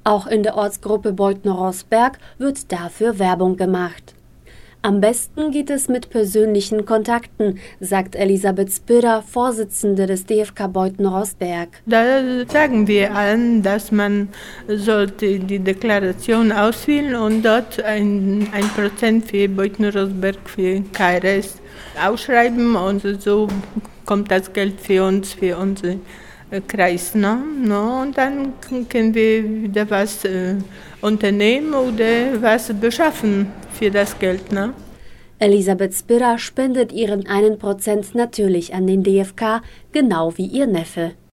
Auch in der Ortsgruppe Beuthen-Roßberg wird dafür Werbung gemacht. Am besten geht es mit persönlichen Kontakten, sagt Elisabeth Spyra, Vorsitzende des DFK Beuthen-Roßberg. Da sagen wir allen, dass man sollte die Deklaration ausfüllen und dort ein Prozent für Beuthen-Roßberg, für KRS ausschreiben und so kommt das Geld für uns, für unseren Kreis. Ne? Und dann können wir wieder was unternehmen oder was beschaffen für das Geld. Ne? Elisabeth Spyra spendet ihren 1% natürlich an den DFK, genau wie ihr Neffe.